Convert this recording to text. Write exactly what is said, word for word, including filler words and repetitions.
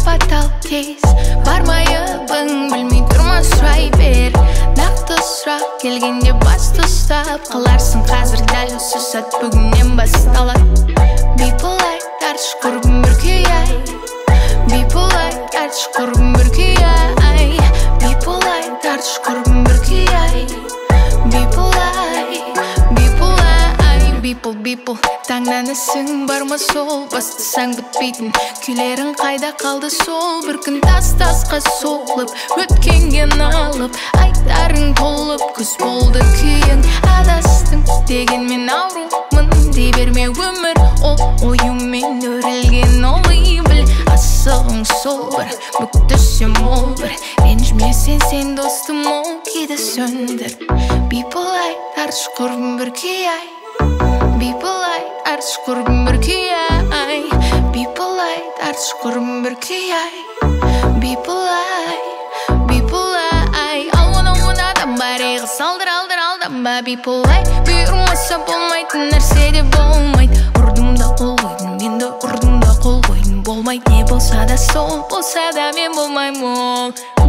тапа-тал тез бармайыбың білмей тұрма сұрай бер. Нақты сұрақ келгенде басты ұстап қаларсың қазір дәл осы сәт бүгіннен басталады. Бейпылай тарш құрбым бір күй ай, бейпылай тарш құрбым бір күй ай, бейпылай тарш құрбым бір күй ай, бейпылай, бейпылай, бейпыл бейпыл таңданысың бар ма сол, бастасаң бітпейтін күйлерің қайда қалды сол. Bir күн тас тасқа соғылып өткенге налып айтарың толып күз болды күйің. Адастың дегенмен аурумын дей берме өмір ол ойымен өрілген олай біл. Асығың сол бір бүктісім ол бір ренжімесен сен достым ол кейді сөндір. Бейпылай тарш құрбым бір күй ай, бейпылай тарш құрбым бір күй ай, бейпылай тарш құрбым бір күй ай, бейпылай, бейпылай. Алуан алуан адам бар еғі салдыр алдыр алданба. Бейпылай бұйырмаса болмайтын нәрсе де болмайды. Ұрдым да қол қойдым, мен де ұрдым да қол қойдым. Болмайды не болса да сол болса да мен болмаймын ол.